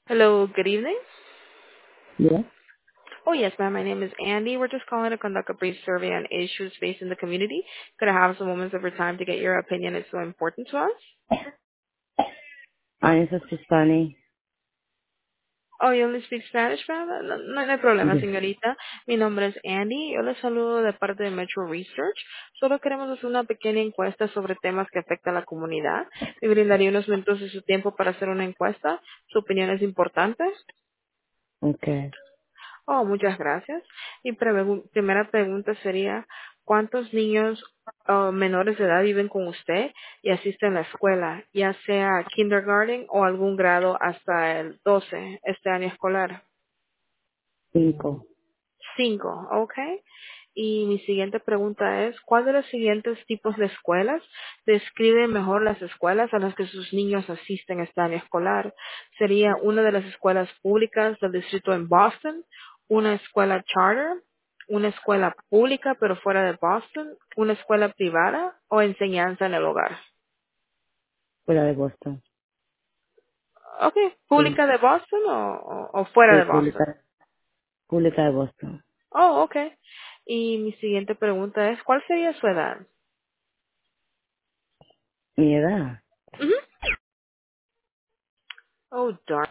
Hello, good evening. Yes. Oh, yes, ma'am. My name is Andy. We're just calling to conduct a brief survey on issues facing the community. Could I have some moments of your time to get your opinion? It's so important to us. Eso es Spanish. Oh, you only speak Spanish, ma'am? No hay problema, Yes. señorita. Mi nombre es Andy. Yo le saludo de parte de Metro Research. Solo queremos hacer una pequeña encuesta sobre temas que afectan a la comunidad. Me brindaría unos minutos de su tiempo para hacer una encuesta. Su opinión es importante. Okay. Oh, muchas gracias. Mi primera pregunta sería, ¿cuántos niños menores de edad viven con usted y asisten a la escuela, ya sea kindergarten o algún grado hasta el 12 este año escolar? 5. 5, ¿ok? Y mi siguiente pregunta es, ¿cuál de los siguientes tipos de escuelas describe mejor las escuelas a las que sus niños asisten este año escolar? ¿Sería una de las escuelas públicas del distrito en Boston, una escuela charter, una escuela pública pero fuera de Boston, una escuela privada o enseñanza en el hogar? Fuera de Boston. Ok, Sí. ¿pública de Boston o fuera Sí, de Boston? pública de Boston. Oh, ok. Y mi siguiente pregunta es, ¿cuál sería su edad? Mi edad. Ujú. Oh, darn.